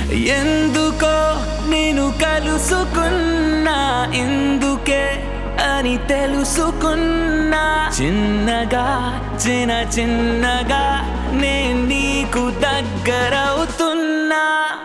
ఎందుకో నేను కలుసుకున్నా ఇందుకే అని తెలుసుకున్నా చిన్నగా చిన్నగా నేను నీకు దగ్గరవుతున్నా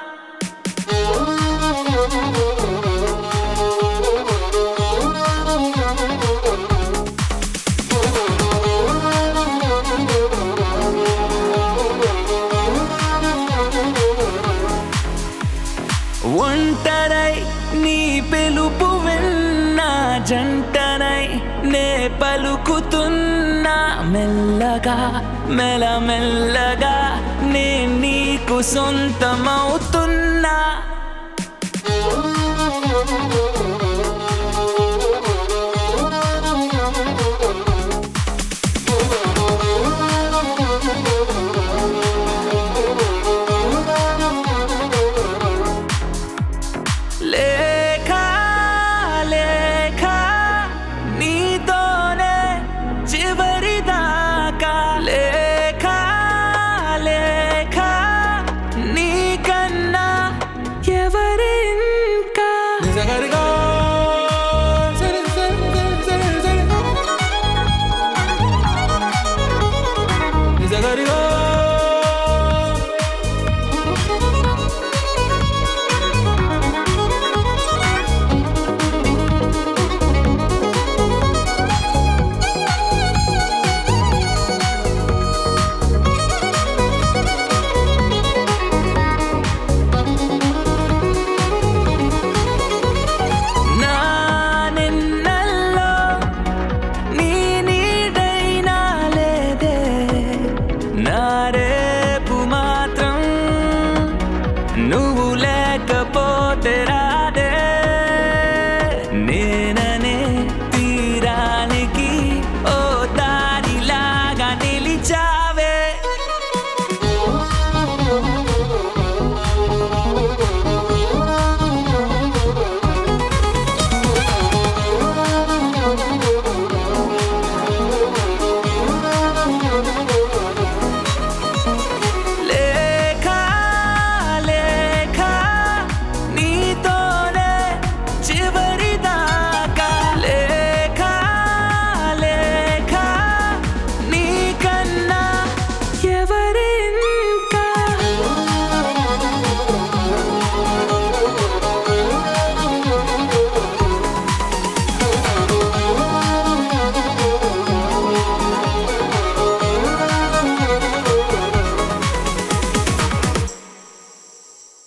ఒంటరై నీ పిలుపు విన్నా జంటనై నే పలుకుతున్నా మెల్లగా మెల్లగా నే నీకు సొంతమవుతున్నా నీతోనే చివరిదాకా లేఖ నీకన్నా ఎవరి ఇంకా రేపు మాత్రం నువ్వు లేకపోతే రా